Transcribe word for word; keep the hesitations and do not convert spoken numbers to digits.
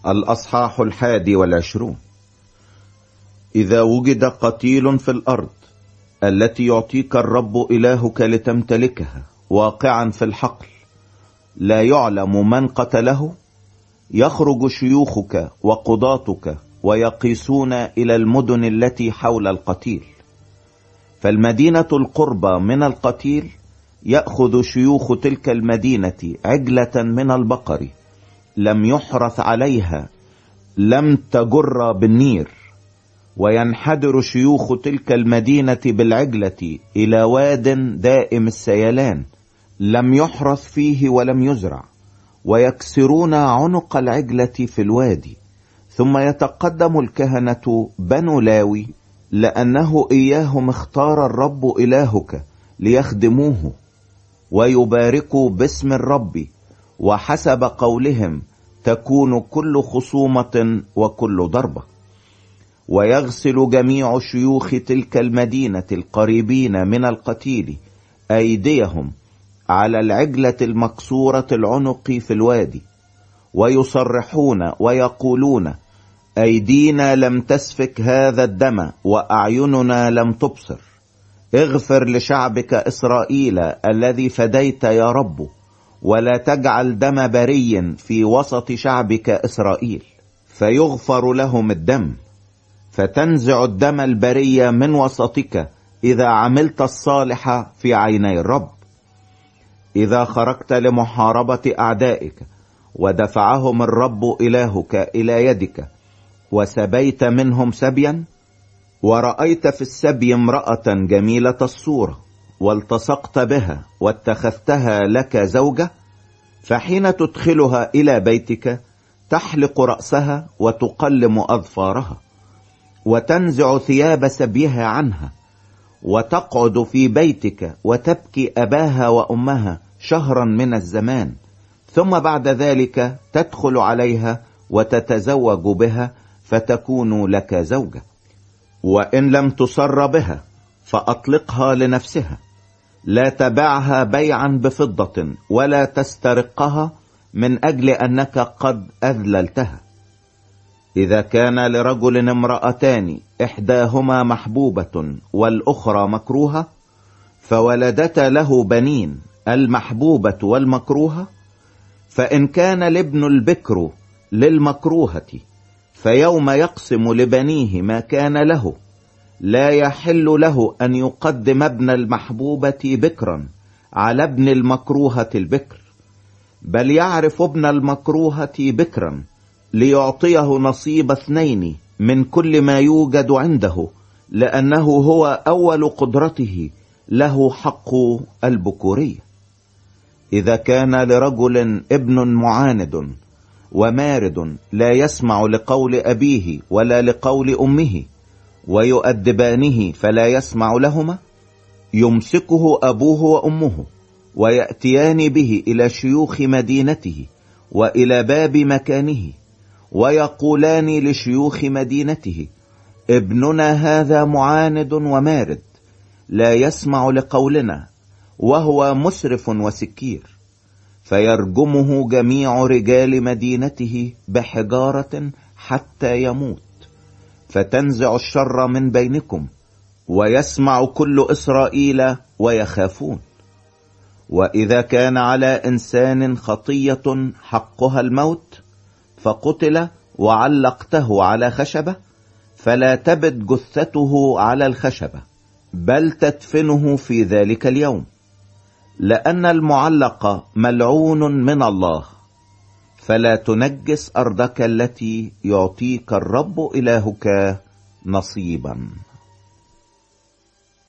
الأصحاح الحادي والعشرون. إذا وجد قتيل في الأرض التي يعطيك الرب إلهك لتمتلكها واقعا في الحقل، لا يعلم من قتله، يخرج شيوخك وقضاتك ويقيسون إلى المدن التي حول القتيل، فالمدينة القربى من القتيل يأخذ شيوخ تلك المدينة عجلة من البقر لم يحرث عليها، لم تجر بالنير، وينحدر شيوخ تلك المدينة بالعجلة إلى واد دائم السيلان لم يحرث فيه ولم يزرع، ويكسرون عنق العجلة في الوادي. ثم يتقدم الكهنة بنو لاوي، لأنه إياهم اختار الرب إلهك ليخدموه، ويباركوا باسم الرب، وحسب قولهم تكون كل خصومة وكل ضربة. ويغسل جميع شيوخ تلك المدينة القريبين من القتيل أيديهم على العجلة المكسورة العنق في الوادي، ويصرحون ويقولون: أيدينا لم تسفك هذا الدم، وأعيننا لم تبصر. اغفر لشعبك إسرائيل الذي فديت يا رب، ولا تجعل دم بري في وسط شعبك إسرائيل. فيغفر لهم الدم، فتنزع الدم البري من وسطك إذا عملت الصالح في عيني الرب. إذا خرجت لمحاربة أعدائك ودفعهم الرب إلهك إلى يدك، وسبيت منهم سبيا، ورأيت في السبي امرأة جميلة الصورة والتصقت بها واتخذتها لك زوجة، فحين تدخلها إلى بيتك تحلق رأسها وتقلم أظفارها، وتنزع ثياب سبيها عنها، وتقعد في بيتك وتبكي أباها وأمها شهرا من الزمان، ثم بعد ذلك تدخل عليها وتتزوج بها فتكون لك زوجة. وإن لم تصر بها فأطلقها لنفسها، لا تبعها بيعا بفضة ولا تسترقها من أجل أنك قد أذللتها. إذا كان لرجل امرأتان إحداهما محبوبة والأخرى مكروهة، فولدتا له بنين المحبوبة والمكروهة، فإن كان الابن البكر للمكروهة، فيوم يقسم لبنيه ما كان له، لا يحل له أن يقدم ابن المحبوبة بكرا على ابن المكروهة البكر، بل يعرف ابن المكروهة بكرا ليعطيه نصيب اثنين من كل ما يوجد عنده، لأنه هو أول قدرته، له حق البكورية. إذا كان لرجل ابن معاند ومارد لا يسمع لقول أبيه ولا لقول أمه، ويؤدبانه فلا يسمع لهما، يمسكه أبوه وأمه، ويأتيان به إلى شيوخ مدينته وإلى باب مكانه، ويقولان لشيوخ مدينته: ابننا هذا معاند ومارد، لا يسمع لقولنا، وهو مسرف وسكير. فيرجمه جميع رجال مدينته بحجارة حتى يموت، فتنزع الشر من بينكم، ويسمع كل إسرائيل ويخافون. وإذا كان على إنسان خطية حقها الموت فقتل وعلقته على خشبة، فلا تبت جثته على الخشبة، بل تدفنه في ذلك اليوم، لأن المعلق ملعون من الله. فلا تنجس أرضك التي يعطيك الرب إلهك نصيبا.